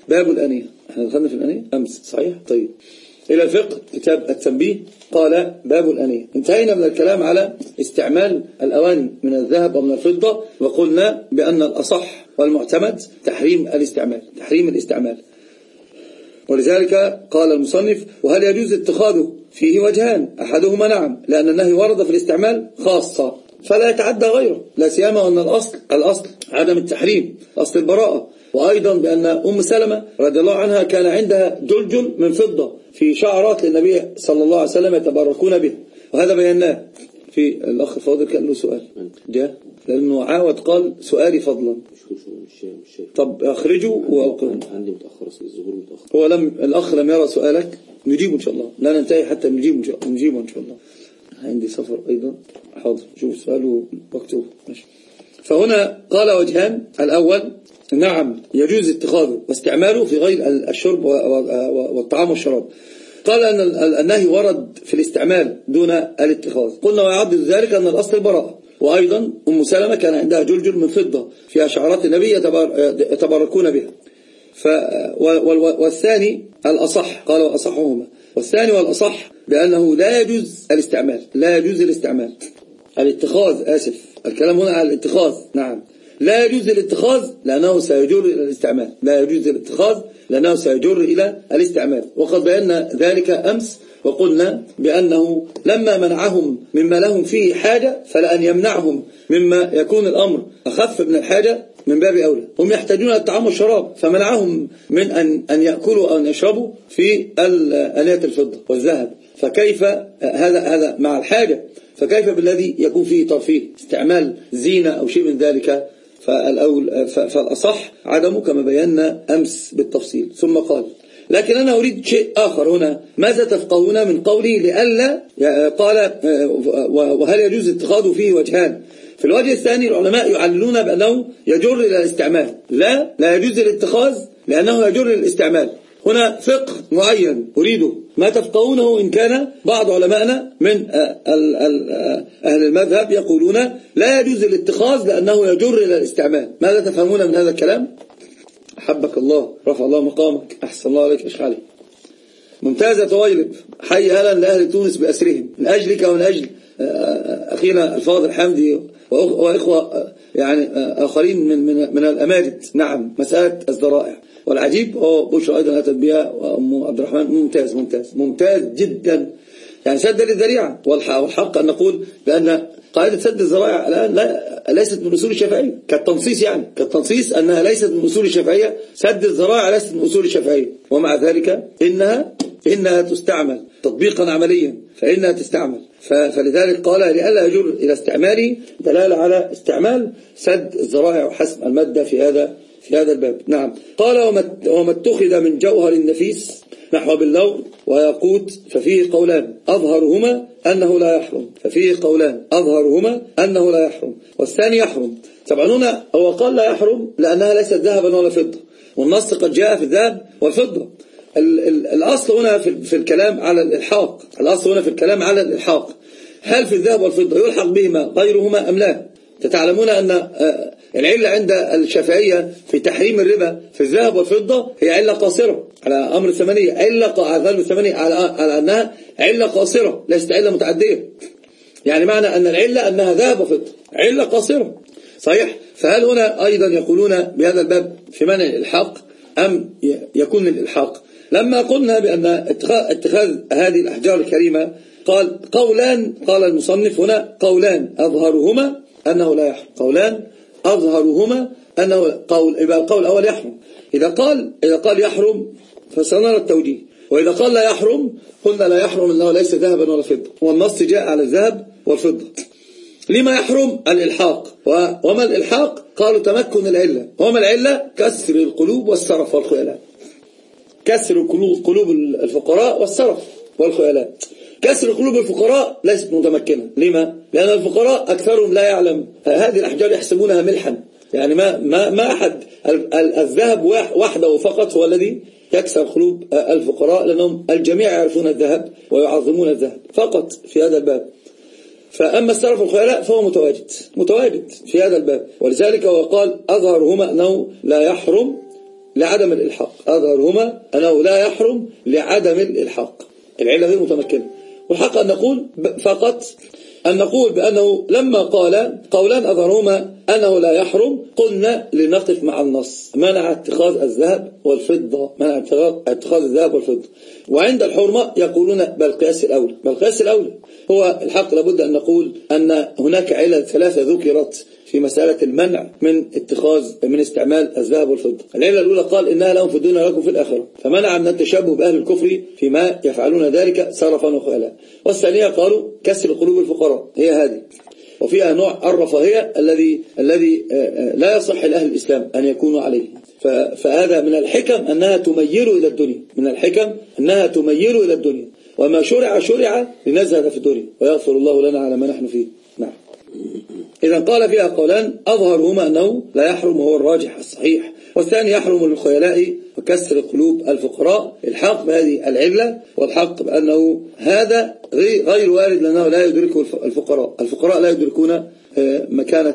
باب الأنية. احنا دخلنا في الأنية أمس صحيح؟ طيب إلى الفقه كتاب التنبيه قال باب الأنية. انتهينا من الكلام على استعمال الأواني من الذهب ومن الفضة، وقلنا بأن الأصح والمعتمد تحريم الاستعمال. ولذلك قال المصنف: وهل يجوز اتخاذه؟ فيه وجهان، أحدهما نعم، لأن النهي ورد في الاستعمال خاصة فلا يتعدى غيره، لا سيما أن الأصل عدم التحريم، أصل البراءة. وأيضا بأن أم سلمة رضي الله عنها كان عندها جلجل من فضة في شعرات للنبي صلى الله عليه وسلم يتبركون به، وهذا بيناه. في الأخ فاضل كان له سؤال جاء لأنه عاود قال سؤالي فضلا. مش طب أخرجه وأوقفه. عندي متأخر، الظهور متأخر. هو الأخ لم يرى سؤالك، نجيبه إن شاء الله، لا ننتهي حتى نجيبه إن شاء الله. عندي سفر أيضا، حاضر شوف سؤاله مكتوب ماشي. فهنا قال وجهان: الأول نعم يجوز اتخاذه واستعماله في غير الشرب والطعام والشراب. قال أن النهي ورد في الاستعمال دون الاتخاذ. قلنا ويعد ذلك أن الأصل البراءة. وأيضا أم سلمة كان عندها جلجل من فضة فيها شعرات النبي يتبركون بها. والثاني الأصح، قال وأصحهما، والثاني والأصح بأنه لا يجوز الاستعمال الاتخاذ، آسف الكلام هنا على الاتخاذ، نعم لا يجوز الاتخاذ لأنه سيجر إلى الاستعمال. وقد بينا ذلك أمس وقلنا بأنه لما منعهم مما لهم فيه حاجة فلأن يمنعهم مما يكون الأمر أخف من الحاجة من باب أولى. هم يحتاجون الطعام والشراب فمنعهم من أن يأكلوا أو أن يشربوا في آنية الفضة والذهب. فكيف هذا مع الحاجة؟ فكيف بالذي يكون فيه ترفيه، استعمال زينة أو شيء من ذلك؟ فالأصح عدمه كما بينا أمس بالتفصيل. ثم قال: لكن أنا أريد شيء آخر هنا، ماذا تفقهون من قولي لئلا؟ قال: وهل يجوز اتخاذه؟ فيه وجهان. في الوجه الثاني العلماء يعللون بأنه يجر إلى الاستعمال، لا يجوز الاتخاذ لأنه يجر إلى الاستعمال. هنا فقه معين أريده، ما تفقهونه إن كان بعض علمائنا من أهل المذهب يقولون لا يجوز الاتخاذ لأنه يجر إلى الاستعمال. ماذا تفهمون من هذا الكلام؟ أحبك الله، رفع الله مقامك، أحسن الله عليك، أشخالي ممتازة طويلب، حي أهلا لأهل تونس بأسرهم، من أجلك ومن أجل أخينا الفاضل حمدي وإخوة يعني آخرين من الأماجد. نعم مسألة الذرائع، والعجيب بشرى أيضا أتت بها وأم عبد الرحمن، ممتاز جدا، يعني سد للذريعة. والحق أن نقول بأن قاعدة سد الذرائع الآن ليست من أصول الشافعية كالتنصيص أنها ليست من أصول الشافعية. سد الذرائع ليست من أصول الشافعية، ومع ذلك إنها تستعمل تطبيقا عمليا، فإنها تستعمل. فلذلك قال لئلا يجر إلى استعماله دلالة على استعمال سد الذرائع وحسم المادة في هذا الباب. نعم. قال: وما اتخذ من جوهر النفيس نحو باللور وياقوت ففيه قولان أظهرهما أنه لا يحرم، والثاني يحرم. طبعا هنا هو قال لا يحرم لأنها ليست ذهبا ولا فضة، والنص قد جاء في الذهب والفضة. الأصل هنا في الكلام على الإلحاق، هل في الذهب والفضة يلحق بهما غيرهما أم لا؟ تتعلمون أن العلة عند الشافعية في تحريم الربا في الذهب والفضة هي علة قاصرة على أمر الثمنية، على أنها علة قاصرة ليست علة متعدية. يعني معنى أن العلة أنها ذهب وفضة، علة قاصرة صحيح. فهل هنا أيضا يقولون بهذا الباب في منع الإلحاق أم يكون الإلحاق؟ لما قلنا بأن اتخاذ هذه الأحجار الكريمة قال المصنف هنا قولان أظهرهما أنه لا يحرم، يبقى القول الأول يحرم. إذا قال يحرم فسنرى التوجيه، وإذا قال لا يحرم قلنا لا يحرم أنه ليس ذهبا ولا فضة، والنص جاء على الذهب والفضة. لما يحرم؟ الإلحاق. وما الإلحاق؟ قالوا تمكن العلة. وما العلة؟ كسر القلوب والسرف والخيلاء، كسر قلوب الفقراء والسرف والخيلاء. كسر قلوب الفقراء ليست متمكنة. لما؟ لأن الفقراء أكثرهم لا يعلم، هذه الأحجار يحسبونها ملحا، يعني ما أحد الذهب وحده فقط هو الذي يكسر قلوب الفقراء، لأنهم الجميع يعرفون الذهب ويعظمون الذهب فقط في هذا الباب. فأما السرف والخيلاء فهو متواجد في هذا الباب، ولذلك هو قال أظهرهما أنه لا يحرم لعدم الإلحاق. أظهرهما أنه لا يحرم لعدم الإلحاق، العلة غير متمكنة. والحق أن نقول فقط أن نقول بأنه لما قال قولان أظهرهما أنه لا يحرم، قلنا لنقف مع النص، منع اتخاذ الذهب والفضة، منع اتخاذ الذهب والفضة. وعند الحرمة يقولون بالقياس الأولى، بالقياس الأولى. هو الحق لابد أن نقول أن هناك علل ثلاثة ذكرت في مسألة المنع من استعمال الذهب والفضة. العلة الأولى قال إنها لهم في الدنيا ولكم في الآخرة، فمنع من التشبه بأهل الكفر فيما يفعلون ذلك صرفا وخيالا. والثانية قالوا كسر قلوب الفقراء، هي هذه. وفيها نوع الرفاهية الذي لا يصح لأهل الإسلام أن يكونوا عليه. فهذا من الحكم أنها تميل إلى الدنيا، من الحكم أنها تميل إلى الدنيا، وما شرع لنزهد في الدنيا ويغفر الله لنا على ما نحن فيه. نعم. إذا قال فيها قولان أظهرهما أنه لا يحرم وهو الراجح الصحيح، والثاني يحرم للخيلاء وكسر قلوب الفقراء. الحق بهذه العلة، والحق بأنه هذا غير وارد لأنه لا يدركه الفقراء لا يدركون مكانة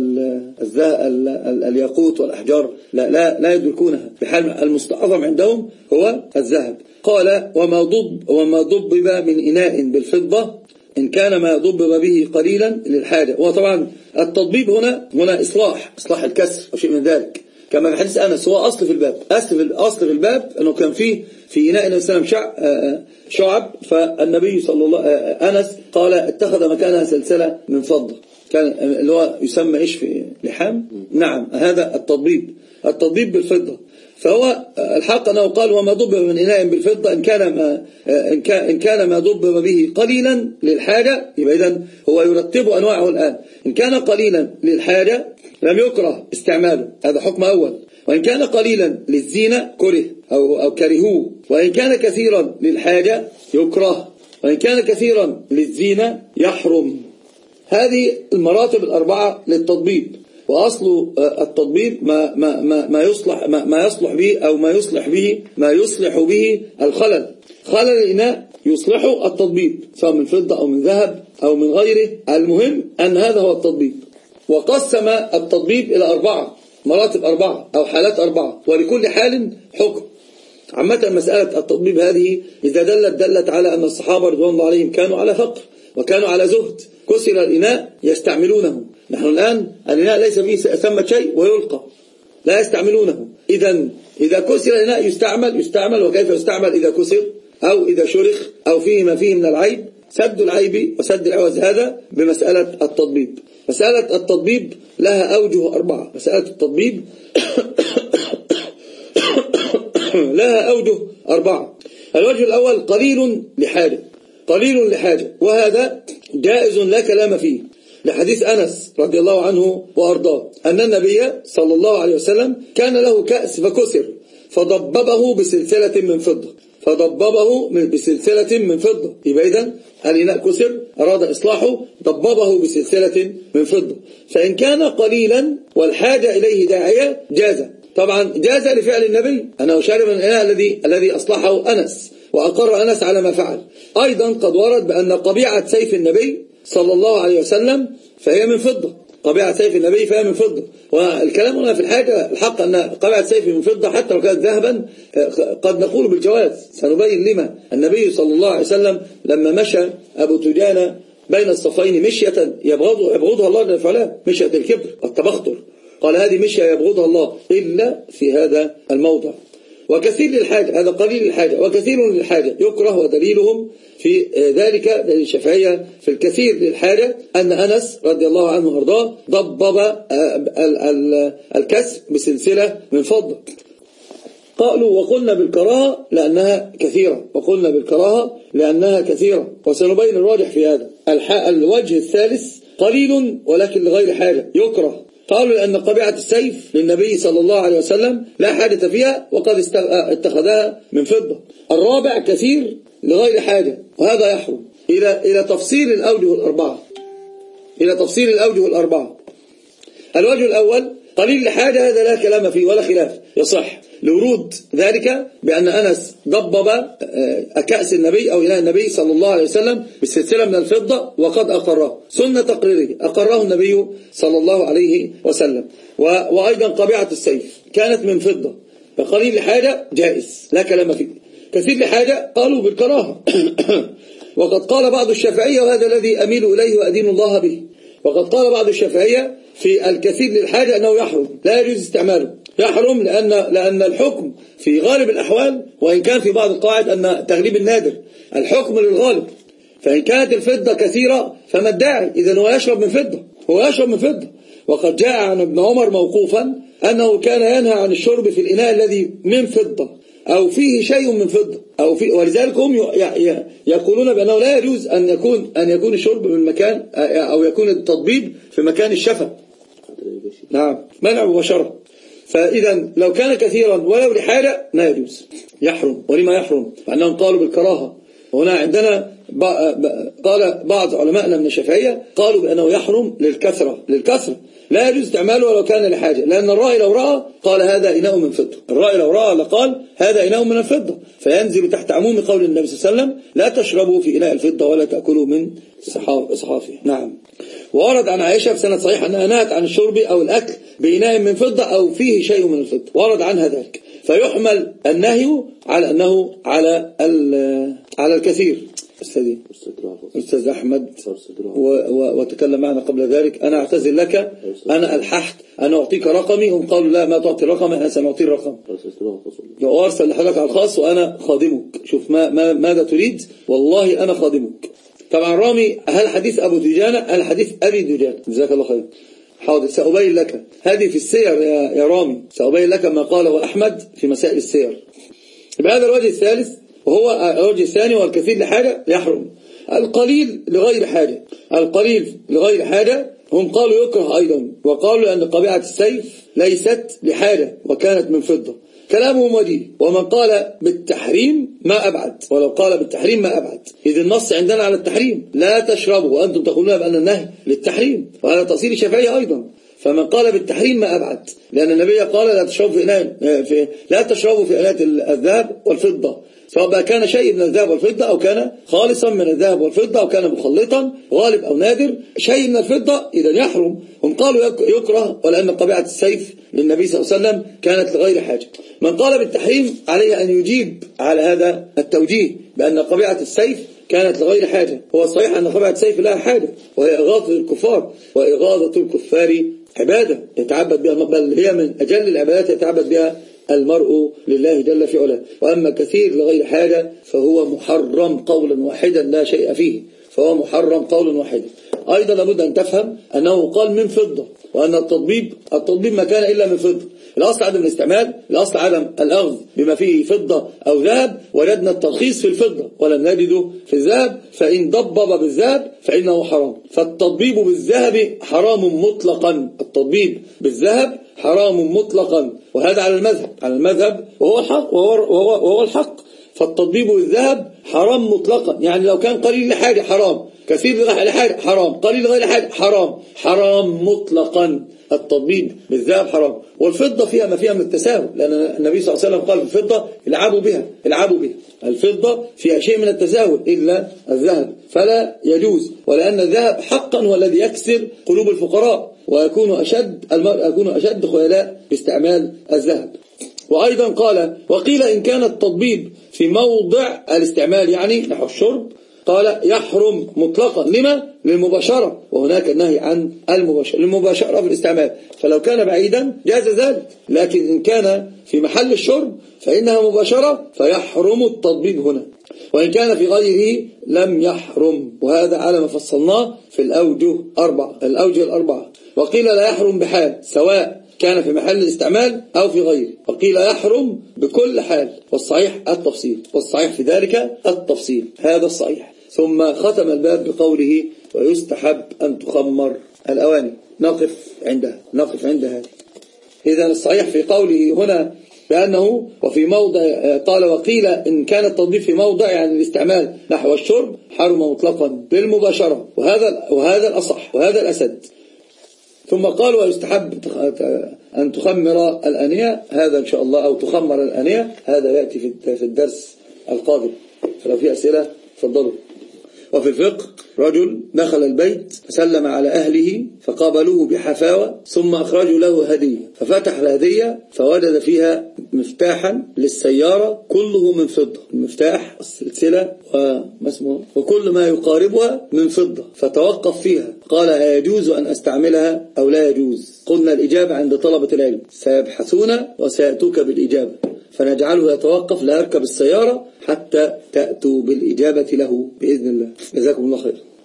الياقوت والأحجار، لا يدركونها، بحال المستعظم عندهم هو الذهب. قال وما ضبب من إناء بالفضة إن كان ما ضبب به قليلا للحاجة. وطبعا التضبيب هنا إصلاح الكسر وشيء من ذلك، كما في حديث أنس. هو أصل في الباب، أصل في الباب أنه كان في إناء النبي صلى الله عليه وسلم شعب، فالنبي صلى الله أنس قال اتخذ مكانها سلسلة من فضة، كان اللي هو يسمى إيش في لحام. نعم، هذا التضبيب بالفضة. فهو الحق أنه قال وما ضبب من إناء بالفضة إن كان ما ضبب به قليلا للحاجة، يبقى إذن هو يرتب أنواعه الآن. إن كان قليلا للحاجة لم يكره استعماله، هذا حكم أول. وإن كان قليلا للزينة كره أو كرهوه. وإن كان كثيرا للحاجة يكره. وإن كان كثيرا للزينة يحرم. هذه المراتب الأربعة للتضبيب. وأصل التضبيب ما يصلح به أو ما يصلح به خلل الإناء يصلحه التضبيب، سواء من فضة أو من ذهب أو من غيره. المهم أن هذا هو التضبيب. وقسم التضبيب إلى مراتب 4 أو حالات 4، ولكل حال حكم. عامة مسألة التضبيب هذه إذا دلت على أن الصحابة رضوان الله عليهم كانوا على فقر وكانوا على زهد، كسر الإناء يستعملونه. نحن الآن الإناء ليس فيه ثمة شيء ويلقى، لا يستعملونه. إذا كسر الإناء يستعمل. وكيف يستعمل إذا كسر أو إذا شرخ أو فيه ما فيه من العيب؟ سد العيب وسد العوز، هذا بمسألة التضبيب. مسألة التضبيب لها أوجه 4. مسألة التضبيب لها أوجه 4. الوجه الأول قليل لحاجة، وهذا جائز لا كلام فيه، لحديث أنس رضي الله عنه وأرضاه أن النبي صلى الله عليه وسلم كان له كأس فكسر فضببه بسلسلة من فضة. يبقى إذن الإناء كسر، أراد إصلاحه، ضببه بسلسلة من فضة. فإن كان قليلا والحاجة إليه داعية جاز. طبعا جاز لفعل النبي أنه شرب من الإناء الذي أصلحه أنس، وأقر أنس على ما فعل. أيضا قد ورد بأن قبيعة سيف النبي صلى الله عليه وسلم فهي من فضة. والكلام هنا في الحاجة الحق أن قبيعة سيف من فضة حتى لو كانت ذهبا قد نقول بالجواز. سنبين لما. النبي صلى الله عليه وسلم لما مشى أبو تجانة بين الصفين مشية يبغضها الله جل وعلا، مشية الكبر والتبختر، قال هذه مشية يبغضها الله إلا في هذا الموضع. وكثير للحاجة، هذا قليل الحاجة، وكثير للحاجة يكره. ودليلهم في ذلك دليل الشافعية في الكثير للحاجة أن أنس رضي الله عنه وارضاه ضبب الكسر بسلسلة من فضة. قالوا وقلنا بالكراهة لأنها كثيرة، وسنبين الراجح في هذا. الوجه الثالث قليل ولكن لغير حاجة يكره. قالوا لأن قبيعة السيف للنبي صلى الله عليه وسلم لا حاجة فيها وقد اتخذها من فضة. الرابع كثير لغير حاجة، وهذا يحرم. إلى تفصيل الأوجه الأربعة. الوجه الأول قليل لحاجة، هذا لا كلام فيه ولا خلاف، يصح لورود ذلك بأن أنس ضبب كأس النبي أو إناء النبي صلى الله عليه وسلم بالسلسلة من الفضة، وقد أقره سنة تقريره، أقره النبي صلى الله عليه وسلم. وأيضا قبيعة السيف كانت من فضة، فقليل لحاجة جائز لا كلام فيه. كثير لحاجة قالوا بالكراهة. وقد قال بعض الشافعية، وهذا الذي أميل إليه وأدين الله به، وقد قال بعض الشافعية في الكثير للحاجة أنه يحرم، لا يجوز استعماله، يحرم لأن الحكم في غالب الأحوال، وإن كان في بعض القواعد أن تغليب النادر الحكم للغالب، فإن كانت الفضة كثيرة فما الداعي؟ إذن هو يشرب من فضة. وقد جاء عن ابن عمر موقوفا أنه كان ينهى عن الشرب في الإناء الذي من فضة أو فيه شيء من فضة ولذلك هم يقولون بأنه لا يجوز أن يكون الشرب من مكان، أو يكون التطبيب في مكان الشفا. نعم، منع مباشرة. فإذا لو كان كثيرا ولو لحاجة لا يجوز، يحرم. ولما يحرم؟ فأنهم قالوا بالكراهة. وهنا عندنا قال بعض علماءنا من الشافعية قالوا بأنه يحرم للكثرة، لا يجوز استعماله ولو كان لحاجة، لأن الرأي لو رأى قال هذا إناء من فضة، الرأي لو رأى لقال هذا إناء من الفضة، فينزل تحت عموم قول النبي صلى الله عليه وسلم لا تشربوا في إناء الفضة ولا تأكلوا من صحافه. نعم. وورد عن عائشة في سنة صحيح أنها نهت عن الشرب أو الأكل بإناء من فضة أو فيه شيء من الفضة، ورد عنها ذلك، فيحمل النهي على أنه على الكثير. أستاذ أحمد وتكلم معنا قبل ذلك. أنا أعتذر لك، أنا ألححت أن أعطيك رقمي، هم قالوا لا ما تعطي رقمي، أنا سنعطي الرقم وأرسل لحضرتك على الخاص، وأنا خادمك. شوف ماذا تريد، والله أنا خادمك. طبعا رامي، هل حديث أبو دجانة، هل حديث أبي دجانة؟ جزاك الله خير. حاضر، سأبين لك، هذه في السير يا رامي، سأبين لك ما قاله أحمد في مسائل السير. بهذا الوجه الثالث، وهو الوجه الثاني، والكثير لحاجة يحرم. القليل لغير حاجة هم قالوا يكره أيضا، وقالوا أن قبيعة السيف ليست لحاجة وكانت من فضة. كلامهم وجيه. ومن قال بالتحريم ما أبعد، ولو قال بالتحريم ما أبعد، إذ النص عندنا على التحريم لا تشربوا، وأنتم تقولون بأن النهي للتحريم، وهذا تأصيل الشافعية أيضا. فمن قال بالتحريم ما أبعد، لأن النبي قال لا تشربوا في إناء الذهب والفضة، سواء كان شيء من الذهب والفضة أو كان خالصا من الذهب والفضة أو كان مخلطا غالب أو نادر، شيء من الفضة إذا يحرم. هم قالوا يكره، ولأن طبيعة السيف للنبي صلى الله عليه وسلم كانت لغير حاجة. من قال بالتحريم عليه أن يجيب على هذا التوجيه بأن طبيعة السيف كانت لغير حاجة. هو الصحيح أن طبيعة السيف لها حاجة، وهي إغاظة الكفار، وإغاظة الكفار عبادة يتعبد بها، بل هي من أجل العبادات يتعبد بها المرء لله جل في علاه. وأما كثير لغير حاجة فهو محرم قولا واحدا لا شيء فيه، فهو محرم قولا واحدا. أيضا لابد أن تفهم أنه قال من فضة، وأن التطبيب ما كان إلا من فضة. الأصل عدم الاستعمال، الأصل عدم الأخذ بما فيه فضة أو ذهب. وجدنا الترخيص في الفضة ولم نجده في الذهب، فإن ضبب بالذهب فإنه حرام. فالتطبيب بالذهب حرام مطلقا، التطبيب بالذهب حرام مطلقا، وهذا على المذهب وهو الحق. فالتطبيب بالذهب حرام مطلقا، يعني لو كان قليل لحاجة حرام، كثير لحاجة حرام، قليل غير حاجة حرام مطلقا. التطبيب بالذهب حرام. والفضة فيها ما فيها من التساهل، لأن النبي صلى الله عليه وسلم قال في الفضة العبوا بها. الفضة فيها شيء من التساهل إلا الذهب فلا يجوز، ولأن الذهب حقا هو الذي يكسر قلوب الفقراء، المرء يكون أشد خيلاء باستعمال الذهب. وأيضا قال وقيل إن كان التطبيب في موضع الاستعمال، يعني نحو الشرب، قال يحرم مطلقا. لما؟ للمباشرة، وهناك النهي عن المباشرة في الاستعمال. فلو كان بعيدا جاز ذلك، لكن إن كان في محل الشرب فإنها مباشرة، فيحرم التطبيب هنا. وإن كان في غيره لم يحرم، وهذا على ما فصلناه في الأوجه الأربعة. وقيل لا يحرم بحال، سواء كان في محل الاستعمال أو في غيره. وقيل يحرم بكل حال، والصحيح التفصيل، والصحيح في ذلك التفصيل، هذا الصحيح. ثم ختم الباب بقوله ويستحب أن تخمر الأواني. نقف عند هذه. إذا الصحيح في قوله هنا بأنه وفي موضع، قال وقيل إن كان التطبيق في موضع يعني الاستعمال نحو الشرب حرم مطلقا بالمباشرة، وهذا الأصح وهذا الأسد. ثم قال ويستحب أن تخمر الأنية، هذا إن شاء الله، أو تخمر الأنية، هذا يأتي في الدرس القادم. فلو في أسئلة تفضلوا. وفي الفقه رجل دخل البيت فسلم على أهله فقابلوه بحفاوة ثم أخرجوا له هدية، ففتح الهدية فوجد فيها مفتاحا للسيارة كله من فضة، المفتاح السلسلة وكل ما يقاربها من فضة، فتوقف فيها قال أيجوز أن أستعملها أو لا يجوز؟ قلنا الإجابة عند طلبة العلم، سيبحثون وسيأتوك بالإجابة، فنجعله يتوقف لا يركب السيارة حتى تأتوا بالإجابة له بإذن الله. جزاكم الله خير.